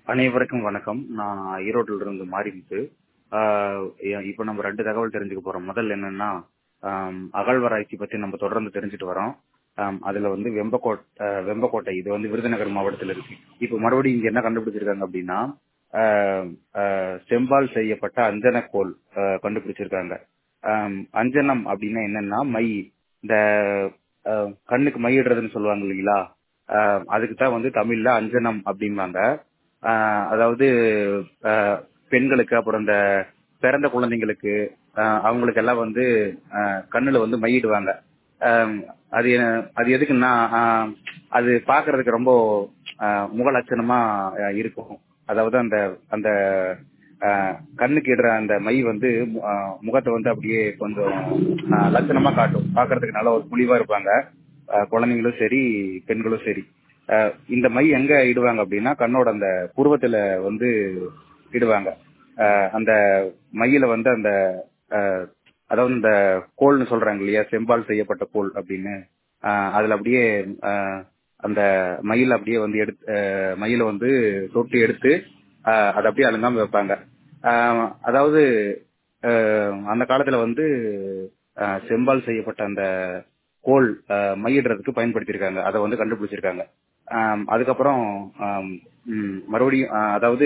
அனைவருக்கும் வணக்கம். நான் ஈரோட்டில் இருந்து மாறிமுத்து. இப்போ நம்ம 2 தகவல் தெரிஞ்சுக்க போறோம். முதல்ல என்னன்னா, அகழ்வாராய்ச்சி பத்தி நம்ம தொடர்ந்து தெரிஞ்சுட்டு வரோம். அதுல வந்து வெம்பக்கோட்டை இது வந்து விருதுநகர் மாவட்டத்தில் இருக்கு. இப்போ மறுபடியும் இங்க என்ன கண்டுபிடிச்சிருக்காங்க அப்படின்னா, செம்பால் செய்யப்பட்ட அஞ்சனக்கோல் கண்டுபிடிச்சிருக்காங்க. அஞ்சனம் அப்படின்னா என்னன்னா மை, இந்த கண்ணுக்கு மையிடுறதுன்னு சொல்லுவாங்க இல்லைங்களா, அதுக்கு தான் வந்து தமிழ்ல அஞ்சனம் அப்படிம்பாங்க. அதாவது பெண்களுக்கு, அப்புறம் இந்த பிறந்த குழந்தைங்களுக்கு, அவங்களுக்கு எல்லாம் வந்து கண்ணுல வந்து மையிடுவாங்க. அது எதுக்குன்னா, அது பாக்குறதுக்கு ரொம்ப முக லட்சணமா இருக்கும். அதாவது அந்த அந்த கண்ணுக்கு இடுற அந்த மை வந்து முகத்தை வந்து அப்படியே கொஞ்சம் லட்சணமா காட்டும். பாக்குறதுக்கு நல்ல ஒரு புலிவா இருப்பாங்க குழந்தைங்களும் சரி பெண்களும் சரி. இந்த மை எங்க இடுவாங்க அப்படின்னா, கண்ணோட அந்த புருவத்துல வந்து இடுவாங்க. அந்த மையில வந்து அந்த அதாவது இந்த கோல்னு சொல்றாங்க இல்லையா, செம்பால் செய்யப்பட்ட கோல் அப்படின்னு, அதுல அப்படியே அந்த மயில அப்படியே வந்து மயில வந்து தொட்டு எடுத்து அதை அப்படியே அலங்காம வைப்பாங்க. அதாவது அந்த காலத்துல வந்து செம்பால் செய்யப்பட்ட அந்த கோல் மையிடுறதுக்கு பயன்படுத்தியிருக்காங்க. அதை வந்து கண்டுபிடிச்சிருக்காங்க. அதுக்கப்புறம் மறுபடியும் அதாவது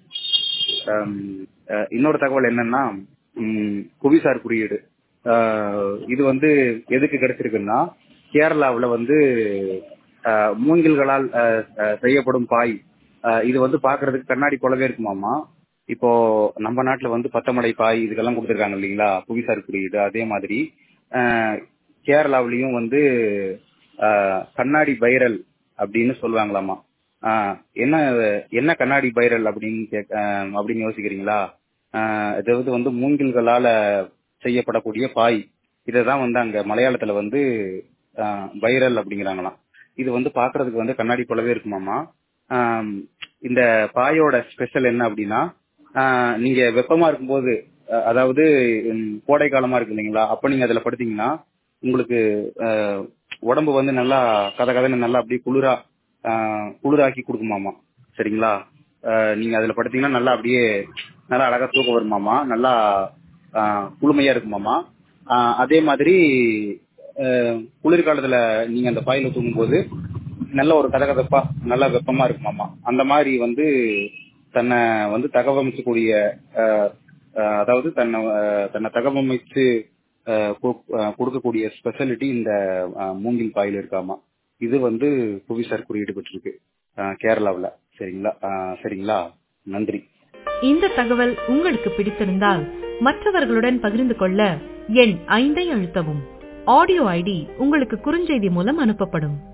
இன்னொரு தகவல் என்னன்னா, புவிசார் குறியீடு இது வந்து எதுக்கு கிடைச்சிருக்குன்னா, கேரளாவுல வந்து மூங்கில்களால் செய்யப்படும் பாய், இது வந்து பாக்குறதுக்கு கண்ணாடி போலவே இருக்குமாமா. இப்போ நம்ம நாட்டுல வந்து பத்தமடை பாய் இதுக்கெல்லாம் கொடுத்துருக்காங்க இல்லைங்களா புவிசார் குறியீடு, அதே மாதிரி கேரளாவிலையும் வந்து கண்ணாடி பைரல் அப்படின்னு சொல்லுவாங்களாமா. என்ன என்ன கண்ணாடி பைரல் அப்படின்னு யோசிக்கிறீங்களா? அதாவது வந்து மூங்கில்களால செய்யப்படக்கூடிய பாய், இதைதான் வந்து அங்க மலையாளத்துல வந்து பைரல் அப்படிங்கிறாங்களாம். இது வந்து பாக்குறதுக்கு வந்து கண்ணாடி போலவே இருக்குமாமா. இந்த பாயோட ஸ்பெஷல் என்ன அப்படின்னா, நீங்க வெப்பமா இருக்கும்போது, அதாவது கோடை காலமா இருக்கு இல்லைங்களா, அப்ப நீங்க அதுல படுத்தீங்கன்னா உங்களுக்கு உடம்பு வந்து நல்லா கதகதன்னு நல்லா அப்படியே குளிராக்கி கொடுக்குமாமா. சரிங்களா? நீங்க அதுல படுத்தீங்கன்னா நல்லா அப்படியே நல்லா அழகா தூக்கம் வருமாமா, நல்லா குளுமையா இருக்குமாமா. அதே மாதிரி குளிர்காலத்துல நீங்க அந்த பாயில தூங்கும் போது நல்ல ஒரு கதகதப்பா நல்லா வெப்பமா இருக்குமாமா. அந்த மாதிரி வந்து தன்னை வந்து தகவமைக்கக்கூடிய, அதாவது தன்னை தகவமைச்சு கொடுக்கக்கூடிய ஸ்பெஷாலிட்டி இந்த மூங்கில் பாயில் இருக்காமா. இது வந்து புவிசார் குறியீடு பெற்றிருக்கு கேரளாவுல. சரிங்களா? நன்றி. இந்த தகவல் உங்களுக்கு பிடித்திருந்தால் மற்றவர்களுடன் பகிர்ந்து கொள்ள எண் 5 அழுத்தவும். ஆடியோ ஐடி உங்களுக்கு குறுஞ்செய்தி மூலம் அனுப்பப்படும்.